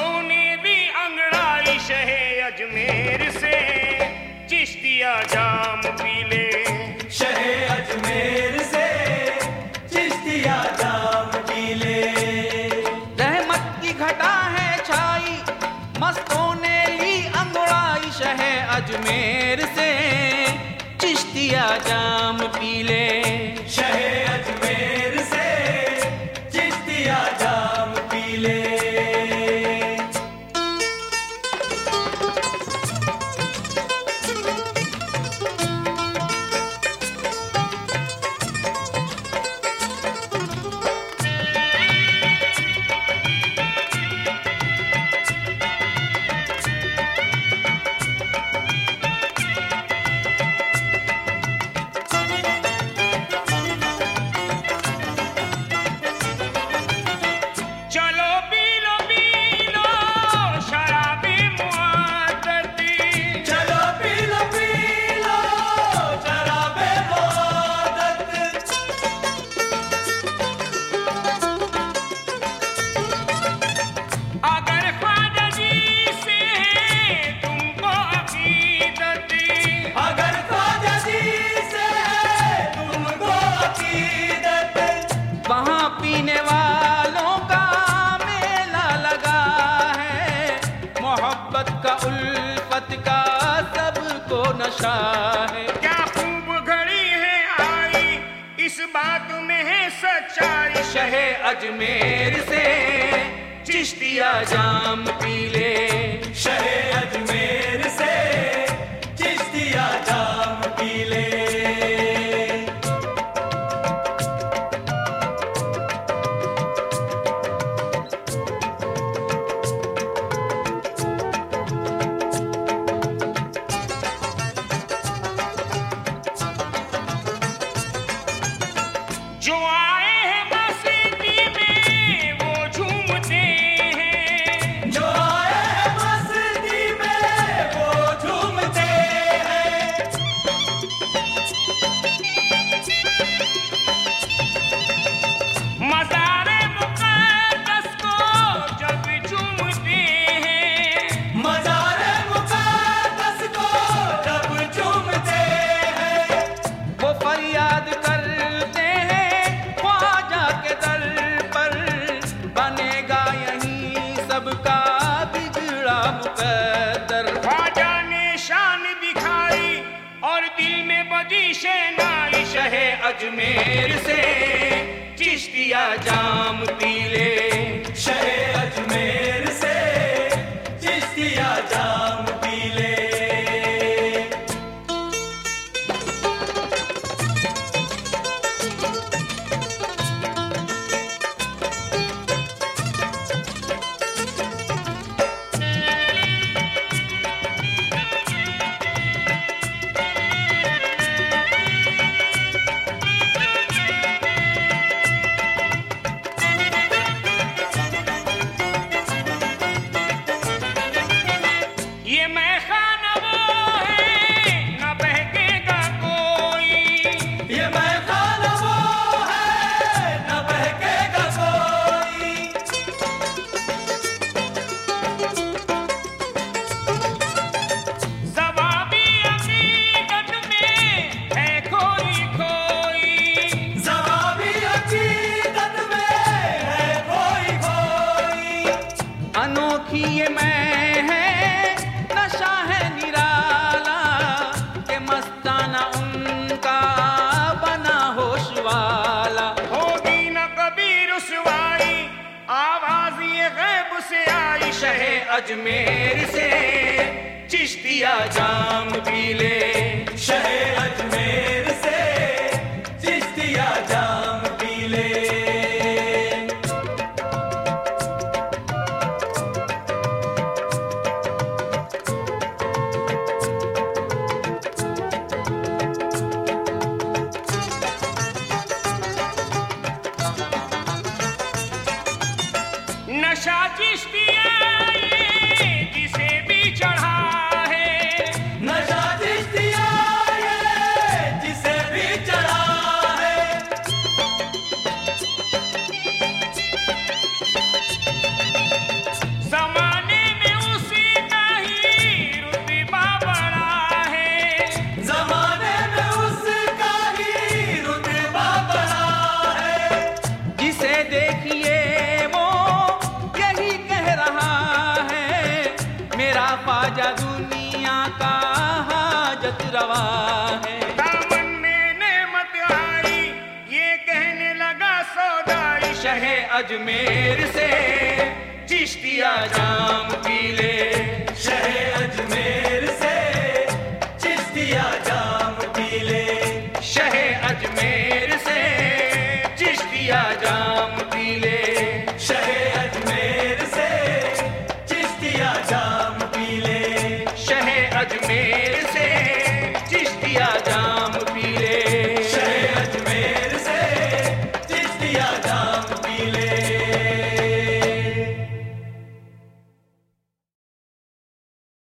मस्तों ने भी अंगड़ाई शहे अजमेर से, चिश्तिया जाम पी ले। शहे अजमेर से चिश्तिया जाम पी ले। रहमत की घटा है छाई, मस्तों ने ली अंगड़ाई शहे अजमेर से, चिश्तिया जाम पी ले। शहे अजमेर से चिश्तिया जाम पी ले। पीने वालों का मेला लगा है, मोहब्बत का उल्फत का सबको नशा है। क्या खूब घड़ी है आई, इस बात में है सच्चाई। शहे अजमेर से चिश्तिया जाम पी ले। शहे अजमेर से चिश्तिया जाम पी ले। जो आए हैं मस्ती में वो झूमते हैं, जो आए हैं मस्ती में वो झूमते हैं। मज़ारे मुक़द्दस को जब झूमते हैं, मज़ारे मुक़द्दस को जब झूमते हैं। वो फरियाद करते हैं ख्वाजा के दर पर, बनेगा यहीं सबका बिगड़ा मुकद्दर। ख्वाजा ने शान दिखाई और दिल में बदी शहनाई। शहे अजमेर से चिश्तिया जाम पी ले। शहे अजमेर से चिश्तिया जाम पी ले। ये मैखाना वो है न बहकेगा कोई, ये मैखाना वो है न बहकेगा कोई। ज़वाबी अक़ीदत में है खोई खोई, ज़वाबी अक़ीदत में है कोई कोई। अनोखी ये मैं है, नशा है निराला, के मस्ताना उनका बना होश वाला। होगी न कभी रुसवाई, आवाज़ ये गैब से आई। शहे अजमेर से चिश्तिया जाम पी ले। शहे अजमेर से चिश्तिया जाम पी ले। नशा चिश्तिया ये जिसे भी चढ़ा है, नशा चिश्तिया ये जिसे भी चढ़ा है। ज़माने ख्वाजा दुनिया का हाजत रवा है। दामन में नेमत आई ये कहने लगा सौदाई, शहे अजमेर से चिश्तिया जाम पी ले। शहे अजमेर से चिश्तिया जाम पी ले। शहे अजमेर से चिश्तिया जाम पी ले। शहे अजमेर से चिश्तिया जाम